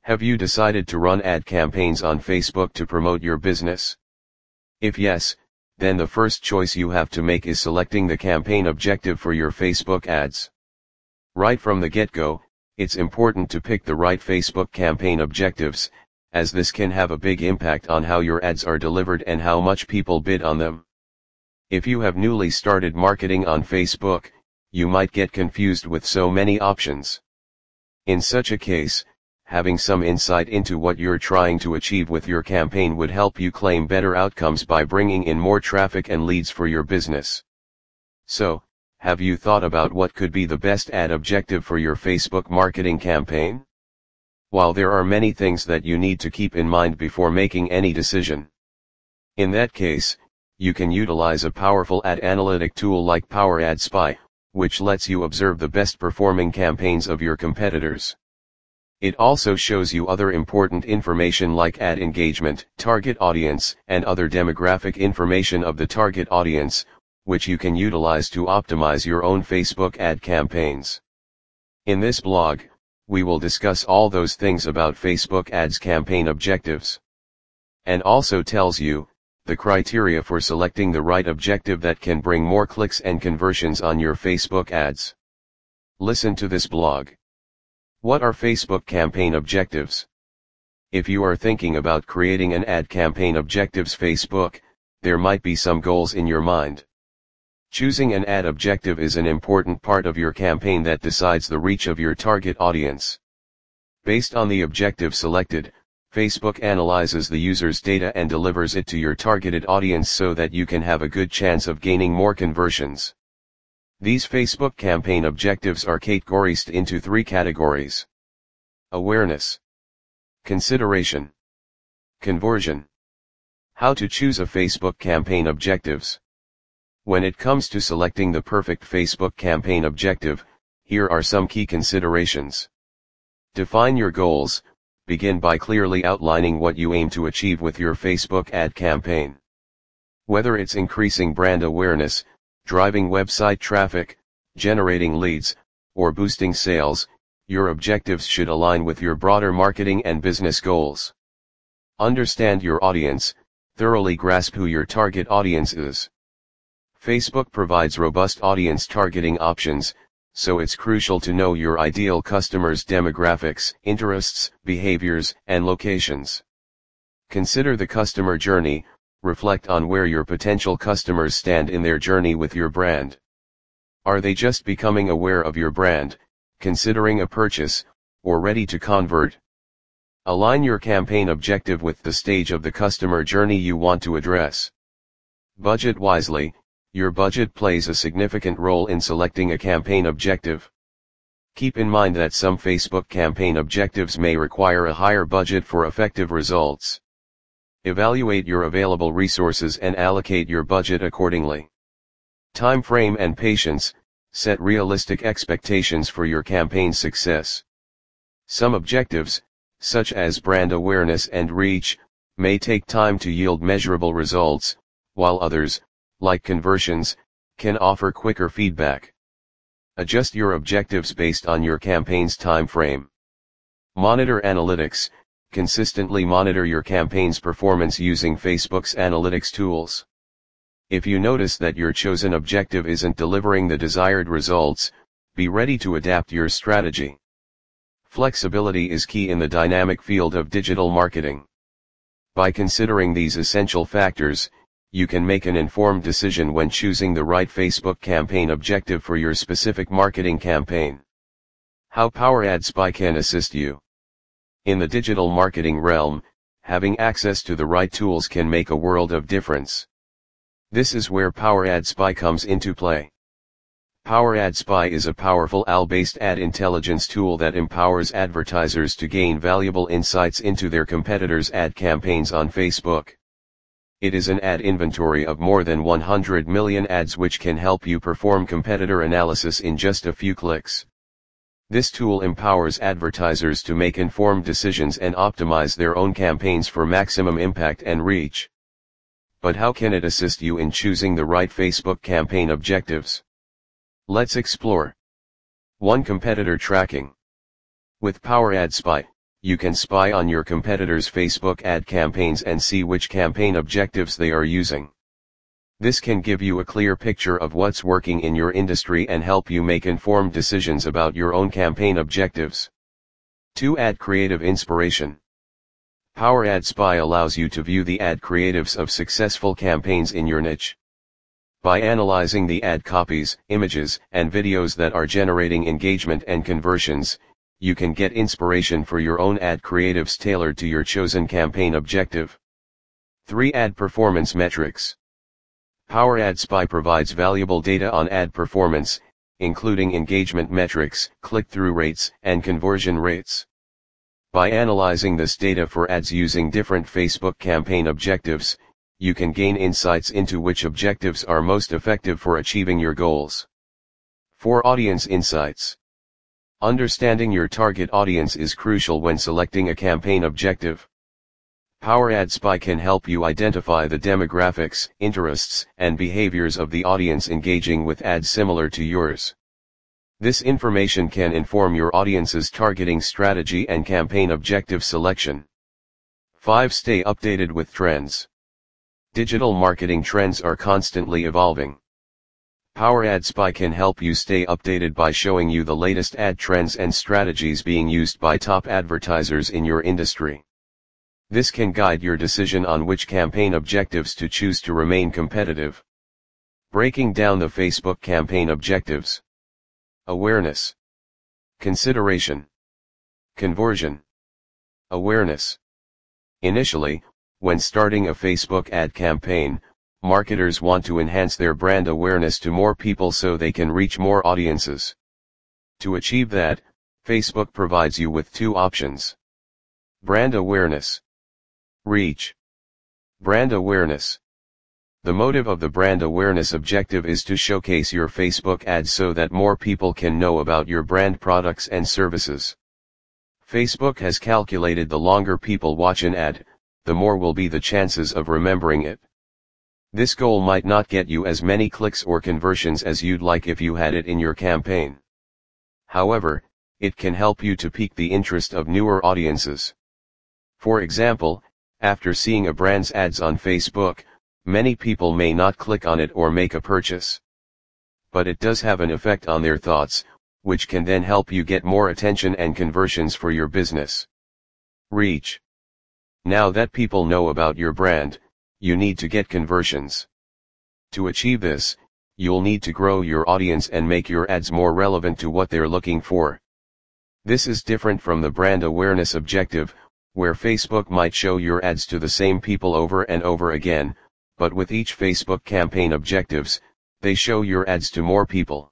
Have you decided to run ad campaigns on Facebook to promote your business? If yes, then the first choice you have to make is selecting the campaign objective for your Facebook ads. Right from the get-go, it's important to pick the right Facebook campaign objectives, as this can have a big impact on how your ads are delivered and how much people bid on them. If you have newly started marketing on Facebook, you might get confused with so many options. In such a case, having some insight into what you're trying to achieve with your campaign would help you claim better outcomes by bringing in more traffic and leads for your business. So, have you thought about what could be the best ad objective for your Facebook marketing campaign? While there are many things that you need to keep in mind before making any decision. In that case, you can utilize a powerful ad analytic tool like Power Ad Spy, which lets you observe the best performing campaigns of your competitors. It also shows you other important information like ad engagement, target audience, and other demographic information of the target audience, which you can utilize to optimize your own Facebook ad campaigns. In this blog, we will discuss all those things about Facebook ads campaign objectives. And also tells you the criteria for selecting the right objective that can bring more clicks and conversions on your Facebook ads. Listen to this blog. What are Facebook campaign objectives? If you are thinking about creating an ad campaign objectives Facebook, there might be some goals in your mind. Choosing an ad objective is an important part of your campaign that decides the reach of your target audience. Based on the objective selected, Facebook analyzes the user's data and delivers it to your targeted audience so that you can have a good chance of gaining more conversions. These Facebook campaign objectives are categorized into 3 categories: awareness, consideration, conversion. How to choose a Facebook campaign objectives. When it comes to selecting the perfect Facebook campaign objective, here are some key considerations. Define your goals. Begin by clearly outlining what you aim to achieve with your Facebook ad campaign. Whether it's increasing brand awareness, driving website traffic, generating leads, or boosting sales, your objectives should align with your broader marketing and business goals. Understand your audience, thoroughly grasp who your target audience is. Facebook provides robust audience targeting options, so it's crucial to know your ideal customers' demographics, interests, behaviors, and locations. Consider the customer journey. Reflect on where your potential customers stand in their journey with your brand. Are they just becoming aware of your brand, considering a purchase, or ready to convert? Align your campaign objective with the stage of the customer journey you want to address. Budget wisely. Your budget plays a significant role in selecting a campaign objective. Keep in mind that some Facebook campaign objectives may require a higher budget for effective results. Evaluate your available resources and allocate your budget accordingly. Time frame and patience. Set realistic expectations for your campaign success. Some objectives, such as brand awareness and reach, may take time to yield measurable results, while others, like conversions, can offer quicker feedback. Adjust your objectives based on your campaign's time frame. Monitor analytics. Consistently monitor your campaign's performance using Facebook's analytics tools. If you notice that your chosen objective isn't delivering the desired results, be ready to adapt your strategy. Flexibility is key in the dynamic field of digital marketing. By considering these essential factors, you can make an informed decision when choosing the right Facebook campaign objective for your specific marketing campaign. How Power Ad Spy can assist you. In the digital marketing realm, having access to the right tools can make a world of difference. This is where Power Ad Spy comes into play. Power Ad Spy is a powerful AI-based ad intelligence tool that empowers advertisers to gain valuable insights into their competitors' ad campaigns on Facebook. It is an ad inventory of more than 100 million ads which can help you perform competitor analysis in just a few clicks. This tool empowers advertisers to make informed decisions and optimize their own campaigns for maximum impact and reach. But how can it assist you in choosing the right Facebook campaign objectives? Let's explore. 1. Competitor tracking. With Power Ad Spy, you can spy on your competitors' Facebook ad campaigns and see which campaign objectives they are using. This can give you a clear picture of what's working in your industry and help you make informed decisions about your own campaign objectives. 2. Ad creative inspiration. Power Ad Spy allows you to view the ad creatives of successful campaigns in your niche. By analyzing the ad copies, images, and videos that are generating engagement and conversions, you can get inspiration for your own ad creatives tailored to your chosen campaign objective. 3. Ad performance metrics. Power Ad Spy provides valuable data on ad performance, including engagement metrics, click-through rates, and conversion rates. By analyzing this data for ads using different Facebook campaign objectives, you can gain insights into which objectives are most effective for achieving your goals. 4. Audience insights. Understanding your target audience is crucial when selecting a campaign objective. Power Ad Spy can help you identify the demographics, interests, and behaviors of the audience engaging with ads similar to yours. This information can inform your audience's targeting strategy and campaign objective selection. 5. Stay updated with trends. Digital marketing trends are constantly evolving. Power Ad Spy can help you stay updated by showing you the latest ad trends and strategies being used by top advertisers in your industry. This can guide your decision on which campaign objectives to choose to remain competitive. Breaking down the Facebook campaign objectives. Awareness. Consideration. Conversion. Awareness. Initially, when starting a Facebook ad campaign, marketers want to enhance their brand awareness to more people so they can reach more audiences. To achieve that, Facebook provides you with 2 options. Brand awareness. Reach. Brand awareness. The motive of the brand awareness objective is to showcase your Facebook ads so that more people can know about your brand products and services. Facebook has calculated the longer people watch an ad, the more will be the chances of remembering it. This goal might not get you as many clicks or conversions as you'd like if you had it in your campaign. However, it can help you to pique the interest of newer audiences. For example, after seeing a brand's ads on Facebook, many people may not click on it or make a purchase. But it does have an effect on their thoughts, which can then help you get more attention and conversions for your business. Reach. Now that people know about your brand, you need to get conversions. To achieve this, you'll need to grow your audience and make your ads more relevant to what they're looking for. This is different from the brand awareness objective, where Facebook might show your ads to the same people over and over again, but with each Facebook campaign objectives, they show your ads to more people.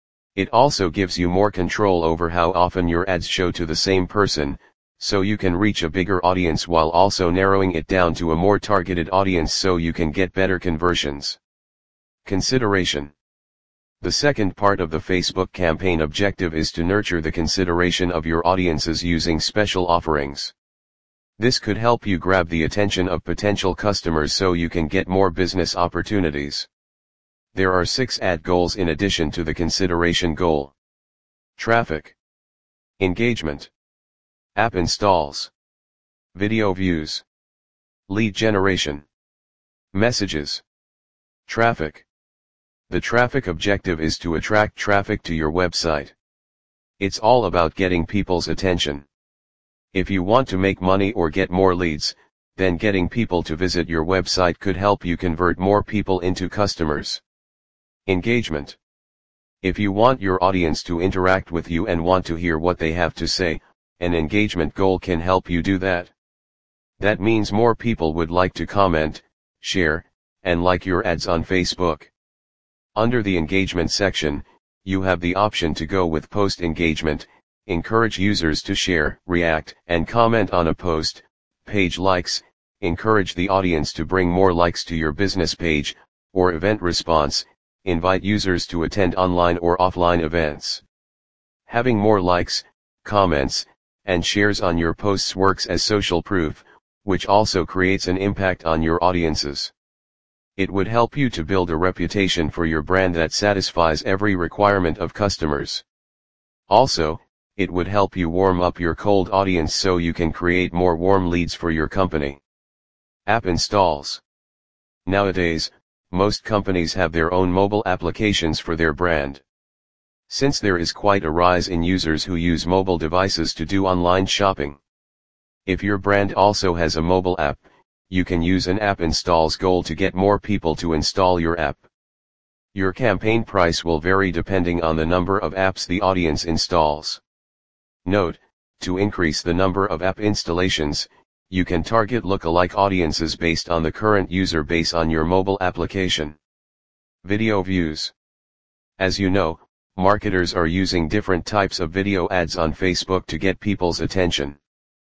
It also gives you more control over how often your ads show to the same person, so you can reach a bigger audience while also narrowing it down to a more targeted audience so you can get better conversions. Consideration. The second part of the Facebook campaign objective is to nurture the consideration of your audiences using special offerings. This could help you grab the attention of potential customers so you can get more business opportunities. There are 6 ad goals in addition to the consideration goal. Traffic. Engagement. App installs. Video views. Lead generation. Messages. Traffic. The traffic objective is to attract traffic to your website. It's all about getting people's attention. If you want to make money or get more leads, then getting people to visit your website could help you convert more people into customers. Engagement. If you want your audience to interact with you and want to hear what they have to say, an engagement goal can help you do that. That means more people would like to comment, share, and like your ads on Facebook. Under the engagement section, you have the option to go with post engagement. Encourage users to share, react, and comment on a post. Page likes, encourage the audience to bring more likes to your business page, or event response, invite users to attend online or offline events. Having more likes, comments, and shares on your posts works as social proof, which also creates an impact on your audiences. It would help you to build a reputation for your brand that satisfies every requirement of customers. Also, it would help you warm up your cold audience so you can create more warm leads for your company. App installs. Nowadays, most companies have their own mobile applications for their brand. Since there is quite a rise in users who use mobile devices to do online shopping. If your brand also has a mobile app, you can use an app installs goal to get more people to install your app. Your campaign price will vary depending on the number of apps the audience installs. Note, to increase the number of app installations, you can target lookalike audiences based on the current user base on your mobile application. Video views. As you know, marketers are using different types of video ads on Facebook to get people's attention.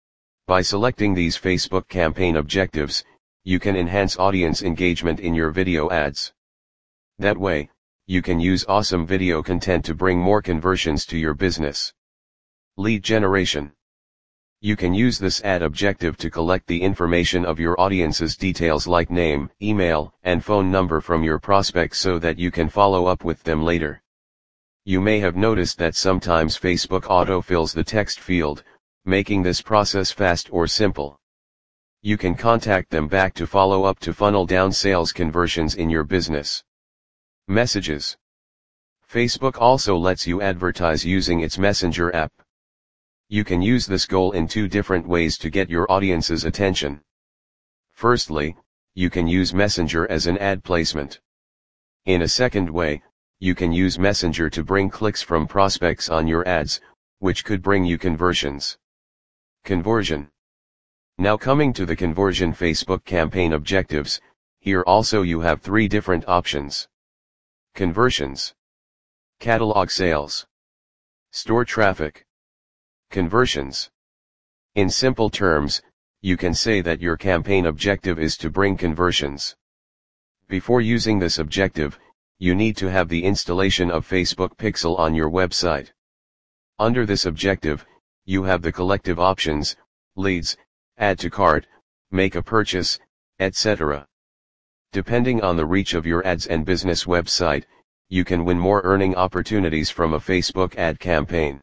By selecting these Facebook campaign objectives, you can enhance audience engagement in your video ads. That way, you can use awesome video content to bring more conversions to your business. Lead generation. You can use this ad objective to collect the information of your audience's details like name, email, and phone number from your prospects so that you can follow up with them later. You may have noticed that sometimes Facebook autofills the text field, making this process fast or simple. You can contact them back to follow up to funnel down sales conversions in your business. Messages. Facebook also lets you advertise using its Messenger app. You can use this goal in two different ways to get your audience's attention. Firstly, you can use Messenger as an ad placement. In a second way, you can use Messenger to bring clicks from prospects on your ads, which could bring you conversions. Conversion. Now coming to the conversion Facebook campaign objectives, here also you have three different options. Conversions. Catalog sales. Store traffic. Conversions. In simple terms, you can say that your campaign objective is to bring conversions. Before using this objective, you need to have the installation of Facebook Pixel on your website. Under this objective, you have the collective options, leads, add to cart, make a purchase, etc. Depending on the reach of your ads and business website, you can win more earning opportunities from a Facebook ad campaign.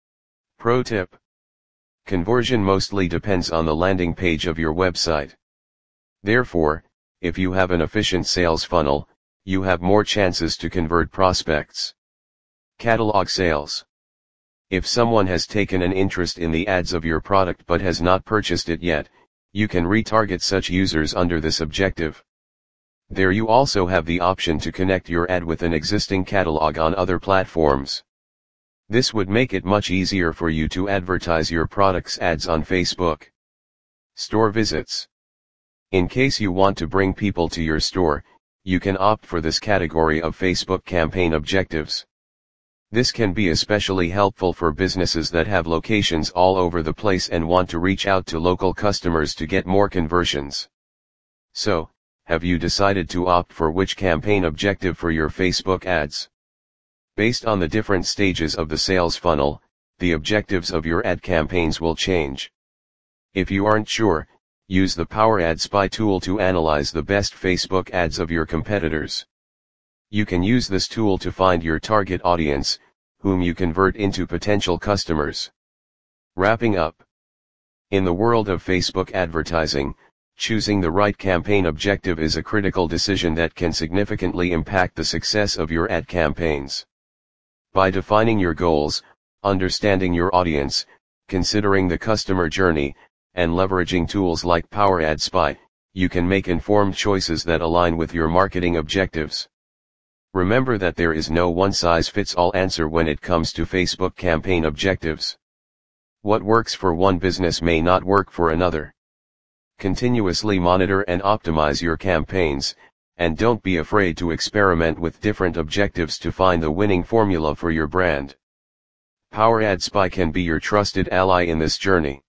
Pro tip. Conversion mostly depends on the landing page of your website. Therefore, if you have an efficient sales funnel, you have more chances to convert prospects. Catalog sales. If someone has taken an interest in the ads of your product but has not purchased it yet, you can retarget such users under this objective. There you also have the option to connect your ad with an existing catalog on other platforms. This would make it much easier for you to advertise your product's ads on Facebook. Store visits. In case you want to bring people to your store, you can opt for this category of Facebook campaign objectives. This can be especially helpful for businesses that have locations all over the place and want to reach out to local customers to get more conversions. So, have you decided to opt for which campaign objective for your Facebook ads? Based on the different stages of the sales funnel, the objectives of your ad campaigns will change. If you aren't sure, use the Power Ad Spy tool to analyze the best Facebook ads of your competitors. You can use this tool to find your target audience, whom you convert into potential customers. Wrapping up. In the world of Facebook advertising, choosing the right campaign objective is a critical decision that can significantly impact the success of your ad campaigns. By defining your goals, understanding your audience, considering the customer journey, and leveraging tools like Power Ad Spy, you can make informed choices that align with your marketing objectives. Remember that there is no one-size-fits-all answer when it comes to Facebook campaign objectives. What works for one business may not work for another. Continuously monitor and optimize your campaigns, and don't be afraid to experiment with different objectives to find the winning formula for your brand. Power Ad Spy can be your trusted ally in this journey.